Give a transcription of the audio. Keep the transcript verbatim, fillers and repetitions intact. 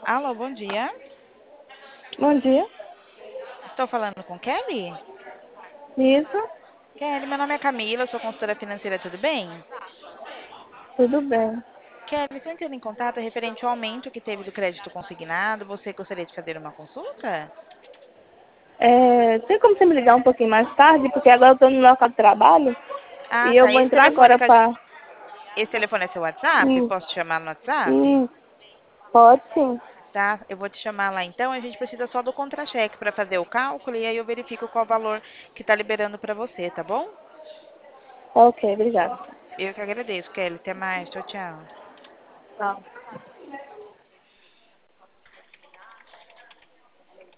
Alô, bom dia. Bom dia. Estou falando com Kelly? Isso, Kelly, meu nome é Camila, eu sou consultora financeira, tudo bem? tudo bem. Kelly, estou entrando em contato referente ao aumento que teve do crédito consignado. Você gostaria de fazer uma consulta? É, tem como você me ligar um pouquinho mais tarde? Porque agora eu estou no local de trabalho Ah, e eu tá. vou Esse entrar telefone, agora que a gen- para. Esse telefone é seu WhatsApp? Hum, Posso te chamar no WhatsApp? hum, pode sim. Tá, eu vou te chamar lá então. A gente precisa só do contra-cheque para fazer o cálculo e aí eu verifico qual valor que está liberando para você, tá bom? Ok, obrigada. Eu que agradeço, Kelly. Até mais. Tchau, tchau. Tchau.